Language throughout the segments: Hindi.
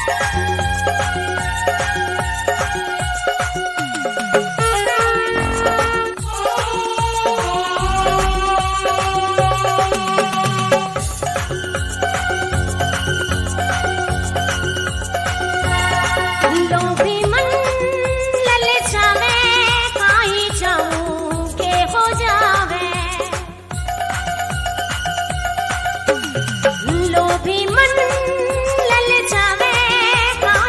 लोभी मन ललचावे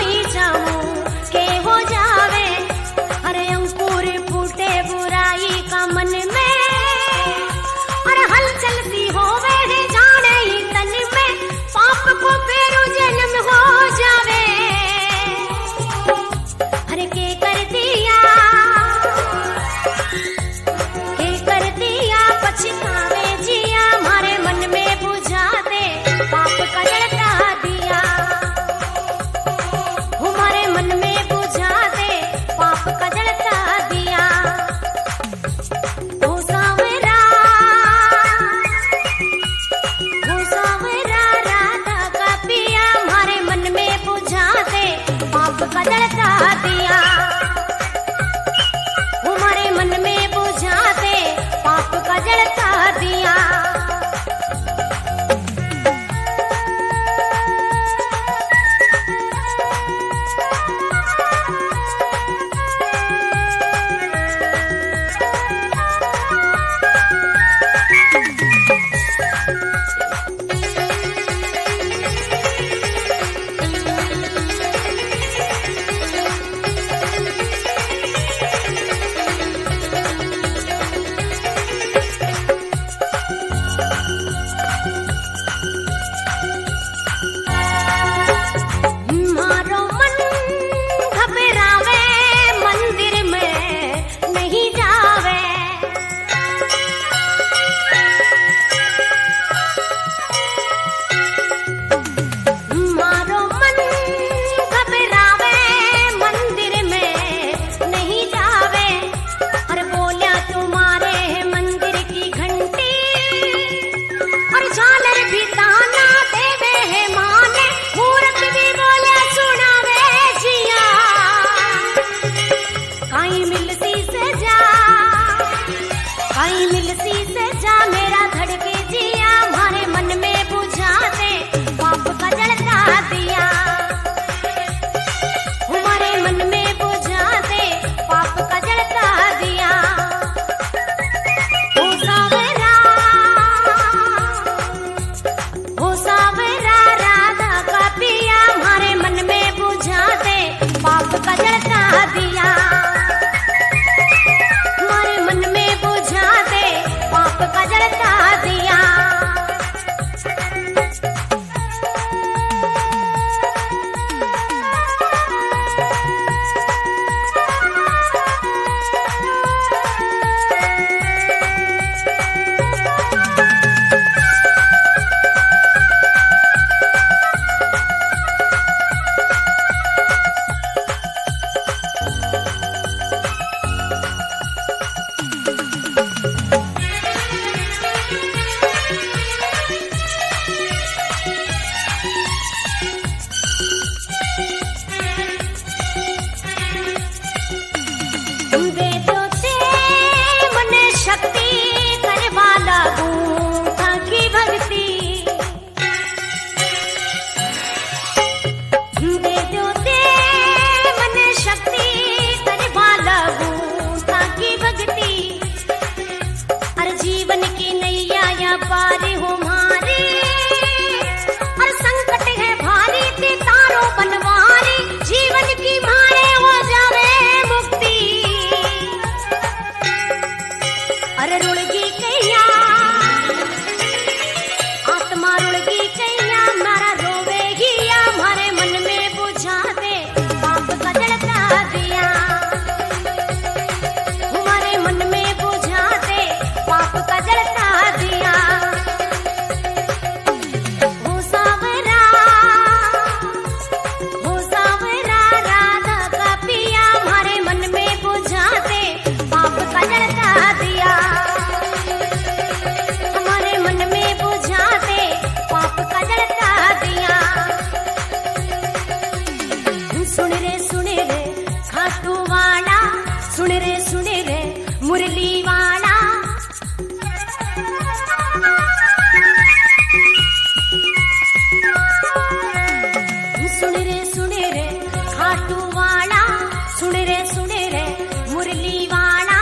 खाटू वाला सुन रे मुरली वाला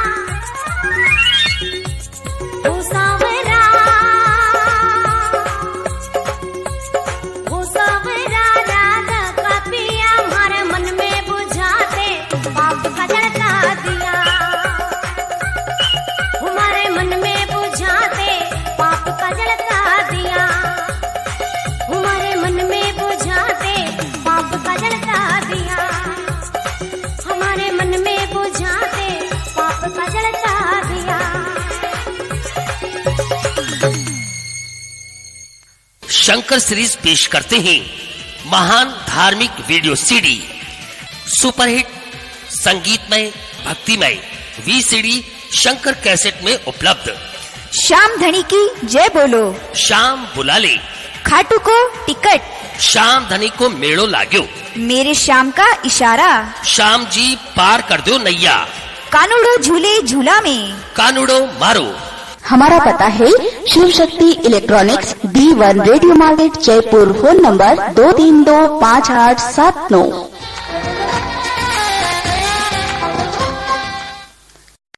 वो सावरा राधा का पिया हमारे मन में बुझाते पाप का जलता दिया, हमारे मन में बुझाते पाप का जलता दिया, हमारे मन में बुझाते पाप का जलता दिया, हमारे मन में बुझाते पाप का जलता दिया। शंकर सीरीज पेश करते हैं महान धार्मिक वीडियो सीडी, सुपरहिट संगीतमय भक्तिमय वीसीडी शंकर कैसेट में उपलब्ध। श्याम धनी की जय बोलो, श्याम बुला ले, खाटू को टिकट, श्याम धनी को मेड़ो लाग्यो, मेरे श्याम का इशारा, श्याम जी पार कर दो नैया, कानूड़ो झूले झूला में, कानूड़ो मारो। हमारा पता है Shiv Shakti electronics D1 radio market Jaipur. Phone number 232587 9।